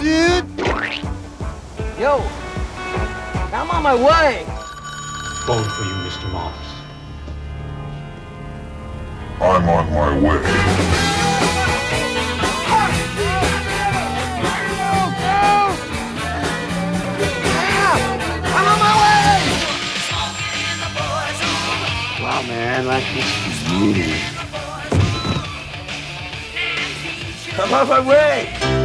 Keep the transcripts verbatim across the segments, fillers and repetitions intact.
dude. Yo, I'm on my way. Phone for you, Mister Moss. I'm on my way. I'm on my way. Wow, man, like this is mean. I'm on my way.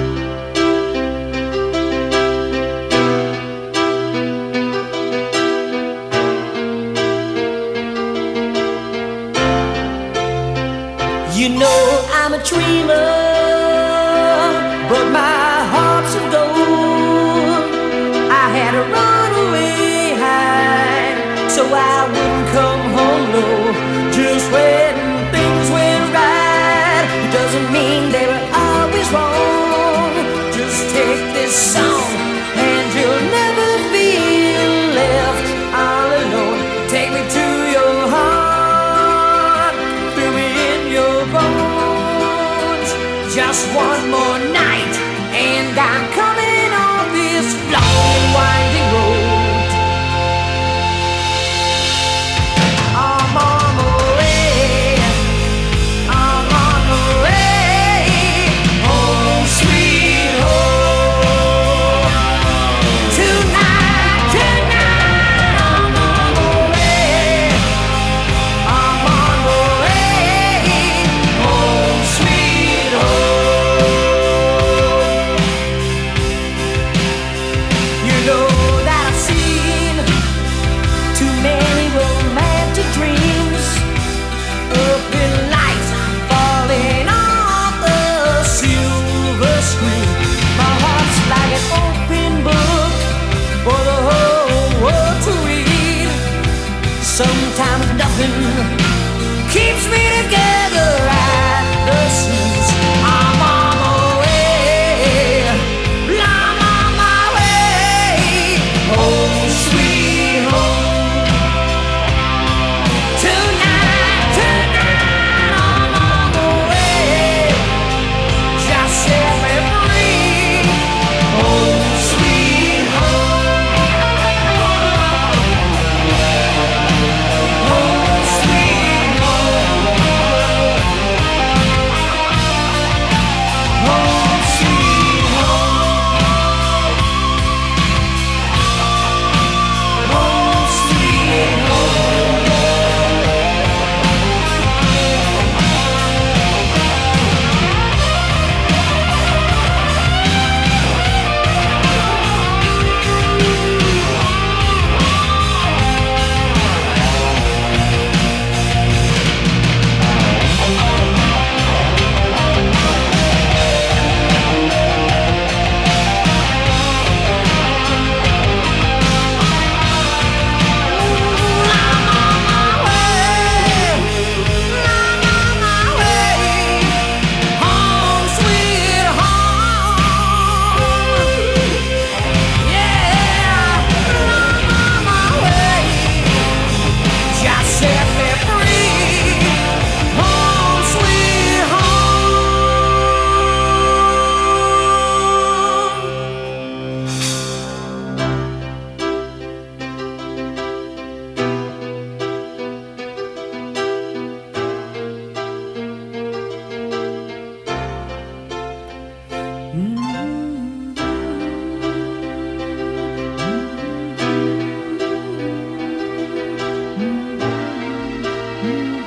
You know I'm a dreamer, but my heart's of gold. I had to run away high, so I wouldn't come home low. Just when things went right, it doesn't mean they were always wrong. Just take this song, and you'll never feel left all alone. Take me to your heart, feel me in your bones. Just one more night, and I'm coming on this long and winding road. I'm on my way, I'm on my way, home sweet home. Tonight, tonight, I'm on my way, I'm on my way, home sweet home. You know that I've seen too many romantic dreams up in lights falling off the silver screen. My heart's like an open book for the whole world to read. Sometimes nothing keeps me together at the seams. I'm on my way, I'm on my way, home sweet home. Tonight, tonight, I'm on my way. Just set me free, home sweet home. Home sweet home. Home sweet home. Home sweet home. Mm-hmm.